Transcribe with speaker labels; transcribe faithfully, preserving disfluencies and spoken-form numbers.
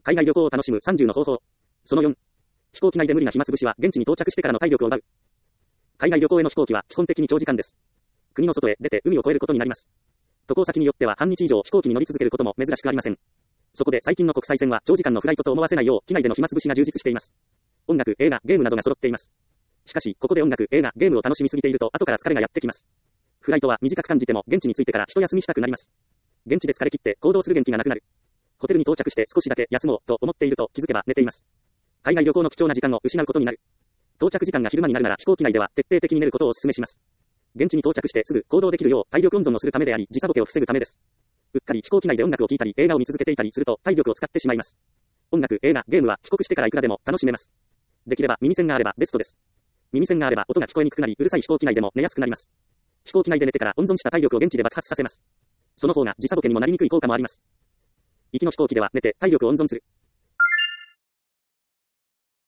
Speaker 1: 海外旅行を楽しむさんじゅうの方法。そのよん。飛行機内で無理な暇つぶしは現地に到着してからの体力を奪う。海外旅行への飛行機は基本的に長時間です。国の外へ出て海を越えることになります。渡航先によっては半日以上飛行機に乗り続けることも珍しくありません。そこで最近の国際線は長時間のフライトと思わせないよう機内での暇つぶしが充実しています。音楽、映画、ゲームなどが揃っています。しかし、ここで音楽、映画、ゲームを楽しみすぎていると後から疲れがやってきます。フライトは短く感じても現地に着いてから一休みしたくなります。現地で疲れ切って行動する元気がなくなる。ホテルに到着して少しだけ休もうと思っていると気づけば寝ています。海外旅行の貴重な時間を失うことになる。到着時間が昼間になるなら飛行機内では徹底的に寝ることをお勧めします。現地に到着してすぐ行動できるよう体力温存をするためであり時差ボケを防ぐためです。うっかり飛行機内で音楽を聴いたり映画を見続けていたりすると体力を使ってしまいます。音楽、映画、ゲームは帰国してからいくらでも楽しめます。できれば耳栓があればベストです。耳栓があれば音が聞こえにくくなりうるさい飛行機内でも寝やすくなります。飛行機内で寝てから温存した体力を現地で爆発させます。その方が時差ボケにもなりにくい効果もあります。行きの飛行機では寝て体力を温存する。